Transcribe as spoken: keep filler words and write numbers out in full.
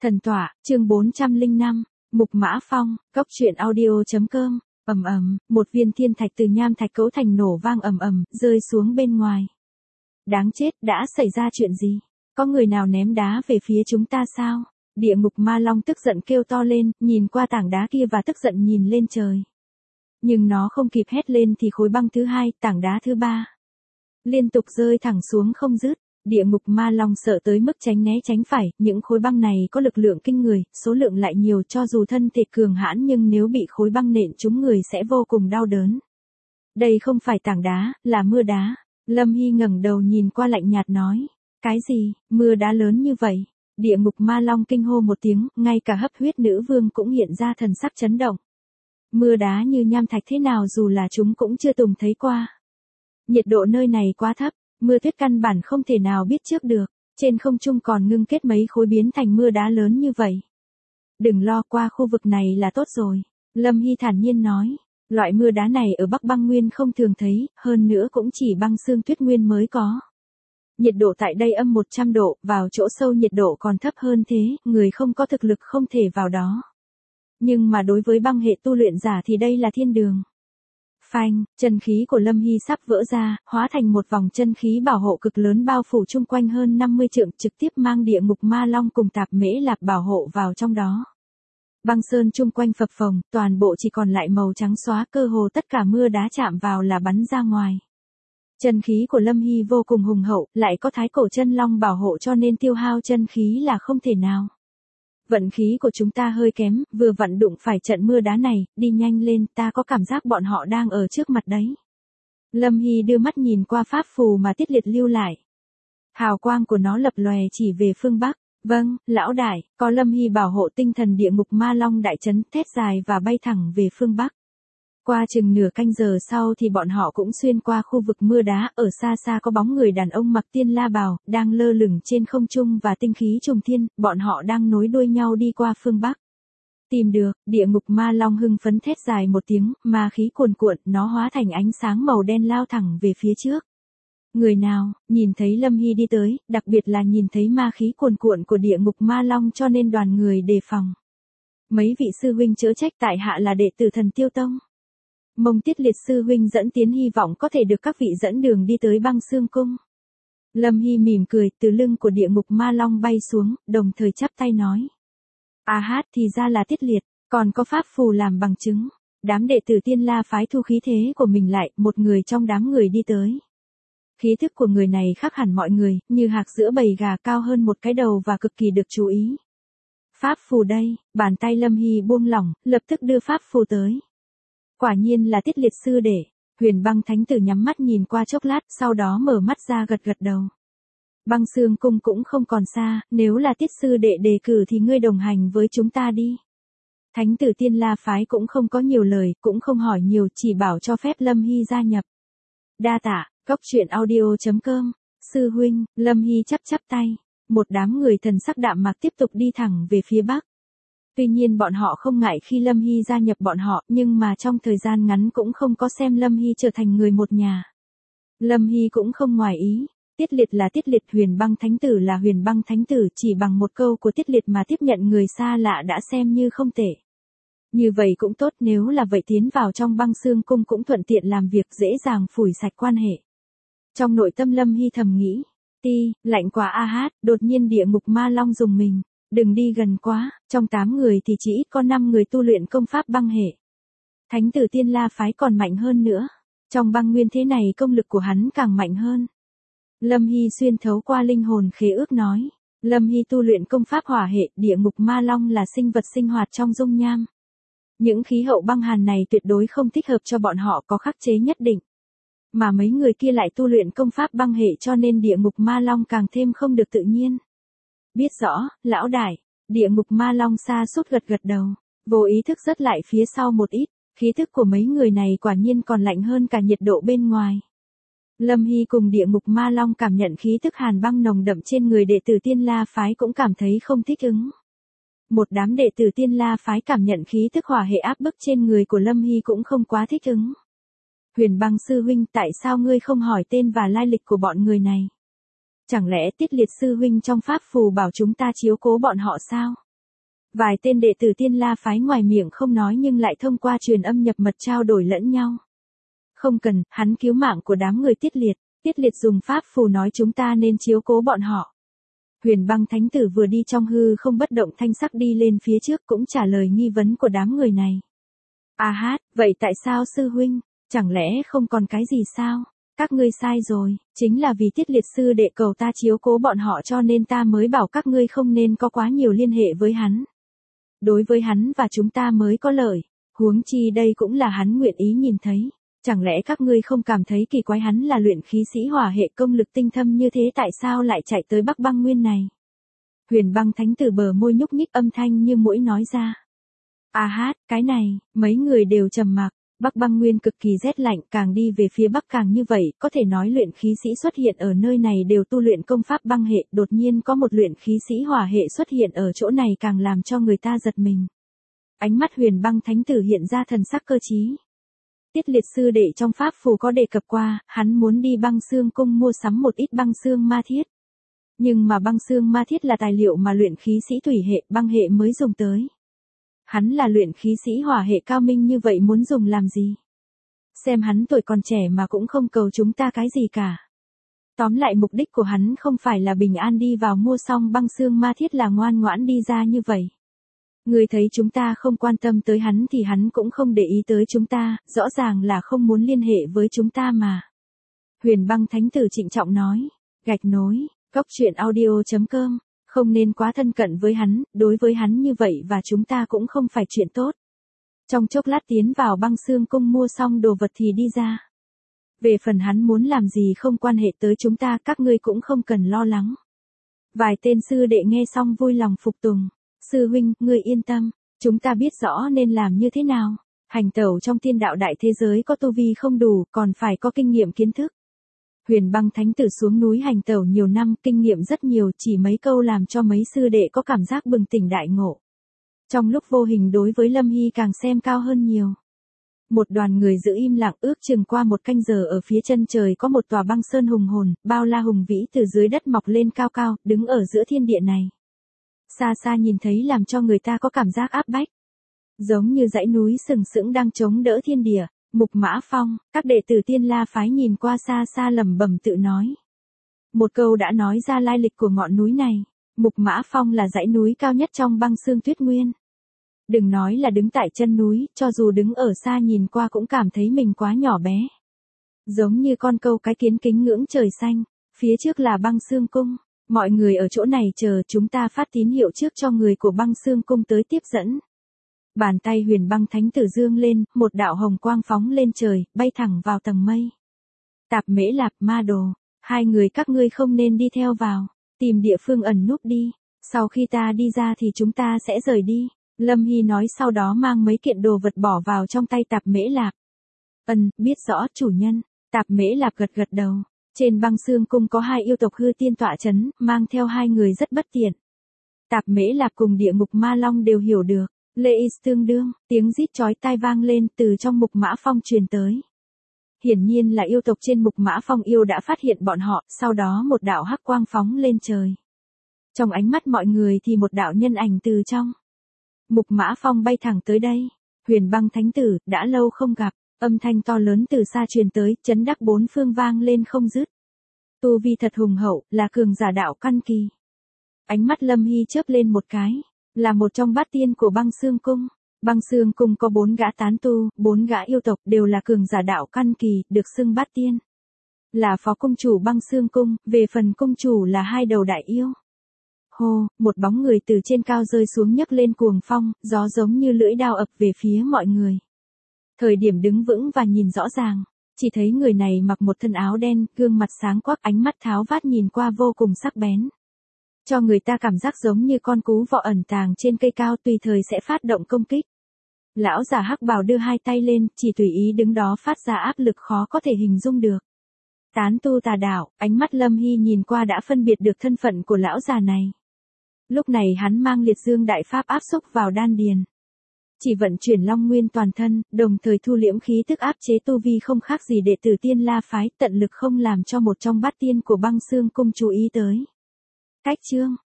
Thần tọa, chương bốn trăm lẻ năm, Mục Mã Phong, Cốc truyện audio.com, ầm ầm, một viên thiên thạch từ nham thạch cấu thành nổ vang ầm ầm, rơi xuống bên ngoài. Đáng chết, đã xảy ra chuyện gì? Có người nào ném đá về phía chúng ta sao? Địa ngục ma long tức giận kêu to lên, nhìn qua tảng đá kia và tức giận nhìn lên trời. Nhưng nó không kịp hét lên thì khối băng thứ hai, tảng đá thứ ba liên tục rơi thẳng xuống không dứt. Địa ngục ma long sợ tới mức tránh né tránh phải, những khối băng này có lực lượng kinh người, số lượng lại nhiều, cho dù thân thể cường hãn nhưng nếu bị khối băng nện trúng người sẽ vô cùng đau đớn. Đây không phải tảng đá, là mưa đá. Lâm Hy ngẩng đầu nhìn qua lạnh nhạt nói. Cái gì, mưa đá lớn như vậy? Địa ngục ma long kinh hô một tiếng, ngay cả hấp huyết nữ vương cũng hiện ra thần sắc chấn động. Mưa đá như nham thạch thế nào dù là chúng cũng chưa từng thấy qua. Nhiệt độ nơi này quá thấp. Mưa tuyết căn bản không thể nào biết trước được, trên không trung còn ngưng kết mấy khối biến thành mưa đá lớn như vậy. Đừng lo, qua khu vực này là tốt rồi, Lâm Hy thản nhiên nói, loại mưa đá này ở Bắc Băng Nguyên không thường thấy, hơn nữa cũng chỉ băng xương tuyết nguyên mới có. Nhiệt độ tại đây âm một trăm độ, vào chỗ sâu nhiệt độ còn thấp hơn thế, người không có thực lực không thể vào đó. Nhưng mà đối với băng hệ tu luyện giả thì đây là thiên đường. Phanh, chân khí của Lâm Hy sắp vỡ ra, hóa thành một vòng chân khí bảo hộ cực lớn bao phủ chung quanh hơn năm mươi trượng, trực tiếp mang địa ngục ma long cùng tạp mễ lạp bảo hộ vào trong đó. Băng sơn chung quanh phập phồng, toàn bộ chỉ còn lại màu trắng xóa, cơ hồ tất cả mưa đá chạm vào là bắn ra ngoài. Chân khí của Lâm Hy vô cùng hùng hậu, lại có thái cổ chân long bảo hộ cho nên tiêu hao chân khí là không thể nào. Vận khí của chúng ta hơi kém, vừa vặn đụng phải trận mưa đá này, đi nhanh lên, ta có cảm giác bọn họ đang ở trước mặt đấy. Lâm Hy đưa mắt nhìn qua pháp phù mà Tiết Liệt lưu lại. Hào quang của nó lập lòe chỉ về phương Bắc. Vâng, lão đại, có Lâm Hy bảo hộ tinh thần địa ngục ma long đại chấn, thét dài và bay thẳng về phương Bắc. Qua chừng nửa canh giờ sau thì bọn họ cũng xuyên qua khu vực mưa đá, ở xa xa có bóng người đàn ông mặc tiên la bào, đang lơ lửng trên không trung và tinh khí trùng thiên, bọn họ đang nối đuôi nhau đi qua phương Bắc. Tìm được, địa ngục ma long hưng phấn thét dài một tiếng, ma khí cuồn cuộn, nó hóa thành ánh sáng màu đen lao thẳng về phía trước. Người nào, nhìn thấy Lâm Hy đi tới, đặc biệt là nhìn thấy ma khí cuồn cuộn của địa ngục ma long cho nên đoàn người đề phòng. Mấy vị sư huynh chớ trách, tại hạ là đệ tử Thần Tiêu Tông. Mông Tiết Liệt sư huynh dẫn tiến, hy vọng có thể được các vị dẫn đường đi tới băng xương cung. Lâm Hy mỉm cười, từ lưng của địa ngục ma long bay xuống, đồng thời chắp tay nói. À hát, thì ra là Tiết Liệt, còn có pháp phù làm bằng chứng. Đám đệ tử Tiên La phái thu khí thế của mình lại, một người trong đám người đi tới. Khí thức của người này khác hẳn mọi người, như hạc giữa bầy gà, cao hơn một cái đầu và cực kỳ được chú ý. Pháp phù đây, bàn tay Lâm Hy buông lỏng, lập tức đưa pháp phù tới. Quả nhiên là Tiết Liệt sư đệ. Huyền Băng Thánh Tử nhắm mắt nhìn qua chốc lát, sau đó mở mắt ra gật gật đầu. Băng xương cung cũng không còn xa, nếu là Tiết sư đệ đề cử thì ngươi đồng hành với chúng ta đi. Thánh tử Tiên La phái cũng không có nhiều lời, cũng không hỏi nhiều, chỉ bảo cho phép Lâm Hy gia nhập. Đa tạ, Cốc truyện audio.com, sư huynh. Lâm Hy chắp chắp tay. Một đám người thần sắc đạm mạc tiếp tục đi thẳng về phía Bắc. Tuy nhiên bọn họ không ngại khi Lâm Hy gia nhập bọn họ, nhưng mà trong thời gian ngắn cũng không có xem Lâm Hy trở thành người một nhà. Lâm Hy cũng không ngoài ý. Tiết Liệt là Tiết Liệt, Huyền Băng Thánh Tử là Huyền Băng Thánh Tử, chỉ bằng một câu của Tiết Liệt mà tiếp nhận người xa lạ đã xem như không tệ. Như vậy cũng tốt, nếu là vậy tiến vào trong băng xương cung cũng thuận tiện làm việc, dễ dàng phủi sạch quan hệ. Trong nội tâm Lâm Hy thầm nghĩ, ti, lạnh quá a hát, đột nhiên địa ngục ma long dùng mình. Đừng đi gần quá, trong tám người thì chỉ ít có năm người tu luyện công pháp băng hệ. Thánh tử Tiên La phái còn mạnh hơn nữa. Trong băng nguyên thế này công lực của hắn càng mạnh hơn. Lâm Hy xuyên thấu qua linh hồn khế ước nói. Lâm Hy tu luyện công pháp hỏa hệ, địa ngục ma long là sinh vật sinh hoạt trong dung nham. Những khí hậu băng hàn này tuyệt đối không thích hợp cho bọn họ, có khắc chế nhất định. Mà mấy người kia lại tu luyện công pháp băng hệ cho nên địa ngục ma long càng thêm không được tự nhiên. Biết rõ, lão đại. Địa ngục ma long xa sút gật gật đầu, vô ý thức rớt lại phía sau một ít, khí thức của mấy người này quả nhiên còn lạnh hơn cả nhiệt độ bên ngoài. Lâm Hy cùng địa ngục ma long cảm nhận khí thức hàn băng nồng đậm trên người đệ tử Tiên La phái cũng cảm thấy không thích ứng. Một đám đệ tử Tiên La phái cảm nhận khí thức hỏa hệ áp bức trên người của Lâm Hy cũng không quá thích ứng. Huyền Băng sư huynh, tại sao ngươi không hỏi tên và lai lịch của bọn người này? Chẳng lẽ Tiết Liệt sư huynh trong pháp phù bảo chúng ta chiếu cố bọn họ sao? Vài tên đệ tử Tiên La phái ngoài miệng không nói nhưng lại thông qua truyền âm nhập mật trao đổi lẫn nhau. Không cần, hắn cứu mạng của đám người Tiết Liệt, Tiết Liệt dùng pháp phù nói chúng ta nên chiếu cố bọn họ. Huyền Băng Thánh Tử vừa đi trong hư không bất động thanh sắc đi lên phía trước cũng trả lời nghi vấn của đám người này. A hát, vậy tại sao sư huynh, chẳng lẽ không còn cái gì sao? Các ngươi sai rồi, chính là vì Tiết Liệt sư đệ cầu ta chiếu cố bọn họ cho nên ta mới bảo các ngươi không nên có quá nhiều liên hệ với hắn. Đối với hắn và chúng ta mới có lợi, huống chi đây cũng là hắn nguyện ý nhìn thấy. Chẳng lẽ các ngươi không cảm thấy kỳ quái hắn là luyện khí sĩ hỏa hệ công lực tinh thâm như thế tại sao lại chạy tới Bắc Băng Nguyên này? Huyền Băng Thánh Tử bờ môi nhúc nhích âm thanh như mũi nói ra. A hát, cái này, mấy người đều trầm mặc. Bắc Băng Nguyên cực kỳ rét lạnh, càng đi về phía bắc càng như vậy, có thể nói luyện khí sĩ xuất hiện ở nơi này đều tu luyện công pháp băng hệ, đột nhiên có một luyện khí sĩ hỏa hệ xuất hiện ở chỗ này càng làm cho người ta giật mình. Ánh mắt Huyền Băng Thánh Tử hiện ra thần sắc cơ trí. Tiết Liệt sư đệ trong pháp phù có đề cập qua, hắn muốn đi Băng Xương Cung mua sắm một ít băng xương ma thiết. Nhưng mà băng xương ma thiết là tài liệu mà luyện khí sĩ thủy hệ, băng hệ mới dùng tới. Hắn là luyện khí sĩ hỏa hệ cao minh như vậy muốn dùng làm gì? Xem hắn tuổi còn trẻ mà cũng không cầu chúng ta cái gì cả. Tóm lại mục đích của hắn không phải là bình an đi vào mua xong băng xương ma thiết là ngoan ngoãn đi ra như vậy. Người thấy chúng ta không quan tâm tới hắn thì hắn cũng không để ý tới chúng ta, rõ ràng là không muốn liên hệ với chúng ta mà. Huyền Băng Thánh Tử trịnh trọng nói, gạch nối, cốc truyện audio chấm com, không nên quá thân cận với hắn, đối với hắn như vậy và chúng ta cũng không phải chuyện tốt. Trong chốc lát tiến vào Băng Xương Cung mua xong đồ vật thì đi ra. Về phần hắn muốn làm gì không quan hệ tới chúng ta, các ngươi cũng không cần lo lắng. Vài tên sư đệ nghe xong vui lòng phục tùng. Sư huynh, ngươi yên tâm, chúng ta biết rõ nên làm như thế nào. Hành tẩu trong thiên đạo đại thế giới có tu vi không đủ, còn phải có kinh nghiệm kiến thức. Huyền Băng Thánh Tử xuống núi hành tẩu nhiều năm, kinh nghiệm rất nhiều, chỉ mấy câu làm cho mấy sư đệ có cảm giác bừng tỉnh đại ngộ. Trong lúc vô hình đối với Lâm Hy càng xem cao hơn nhiều. Một đoàn người giữ im lặng ước chừng qua một canh giờ ở phía chân trời có một tòa băng sơn hùng hồn, bao la hùng vĩ từ dưới đất mọc lên cao cao, đứng ở giữa thiên địa này. Xa xa nhìn thấy làm cho người ta có cảm giác áp bách. Giống như dãy núi sừng sững đang chống đỡ thiên địa. Mục Mã Phong, các đệ tử Tiên La phái nhìn qua xa xa lẩm bẩm tự nói. Một câu đã nói ra lai lịch của ngọn núi này. Mục Mã Phong là dãy núi cao nhất trong băng xương tuyết nguyên. Đừng nói là đứng tại chân núi, cho dù đứng ở xa nhìn qua cũng cảm thấy mình quá nhỏ bé. Giống như con câu cái kiến kính ngưỡng trời xanh, phía trước là Băng Xương Cung. Mọi người ở chỗ này chờ chúng ta phát tín hiệu trước cho người của Băng Xương Cung tới tiếp dẫn. Bàn tay Huyền Băng Thánh Tử dương lên, một đạo hồng quang phóng lên trời, bay thẳng vào tầng mây. Tạp Mễ Lạp, Ma Đồ, hai người các ngươi không nên đi theo vào, tìm địa phương ẩn núp đi, sau khi ta đi ra thì chúng ta sẽ rời đi. Lâm Hy nói sau đó mang mấy kiện đồ vật bỏ vào trong tay Tạp Mễ Lạp. Ân, biết rõ chủ nhân, Tạp Mễ Lạp gật gật đầu. Trên Băng Xương Cung có hai yêu tộc hư tiên tọa chấn, mang theo hai người rất bất tiện. Tạp Mễ Lạp cùng địa ngục ma long đều hiểu được. Lê Is tương đương, tiếng rít chói tai vang lên từ trong Mục Mã Phong truyền tới. Hiển nhiên là yêu tộc trên Mục Mã Phong yêu đã phát hiện bọn họ, sau đó một đạo hắc quang phóng lên trời. Trong ánh mắt mọi người thì một đạo nhân ảnh từ trong Mục Mã Phong bay thẳng tới đây. Huyền Băng Thánh Tử, đã lâu không gặp, âm thanh to lớn từ xa truyền tới, chấn đắc bốn phương vang lên không dứt. Tu vi thật hùng hậu, là cường giả đạo căn kỳ. Ánh mắt Lâm Hy chớp lên một cái. Là một trong bát tiên của Băng Xương Cung. Băng Xương Cung có bốn gã tán tu, bốn gã yêu tộc đều là cường giả đạo căn kỳ, được xưng bát tiên. Là phó cung chủ Băng Xương Cung, về phần cung chủ là hai đầu đại yêu. Hô, một bóng người từ trên cao rơi xuống nhấc lên cuồng phong, gió giống như lưỡi đao ập về phía mọi người. Thời điểm đứng vững và nhìn rõ ràng, chỉ thấy người này mặc một thân áo đen, gương mặt sáng quắc, ánh mắt tháo vát nhìn qua vô cùng sắc bén. Cho người ta cảm giác giống như con cú vọ ẩn tàng trên cây cao tùy thời sẽ phát động công kích. Lão già hắc bào đưa hai tay lên, chỉ tùy ý đứng đó phát ra áp lực khó có thể hình dung được. Tán tu tà đạo, ánh mắt Lâm Hy nhìn qua đã phân biệt được thân phận của lão già này. Lúc này hắn mang liệt dương đại pháp áp xúc vào đan điền. Chỉ vận chuyển long nguyên toàn thân, đồng thời thu liễm khí tức áp chế tu vi không khác gì đệ tử Tiên La phái, tận lực không làm cho một trong bát tiên của Băng Xương Cung chú ý tới. Cách chương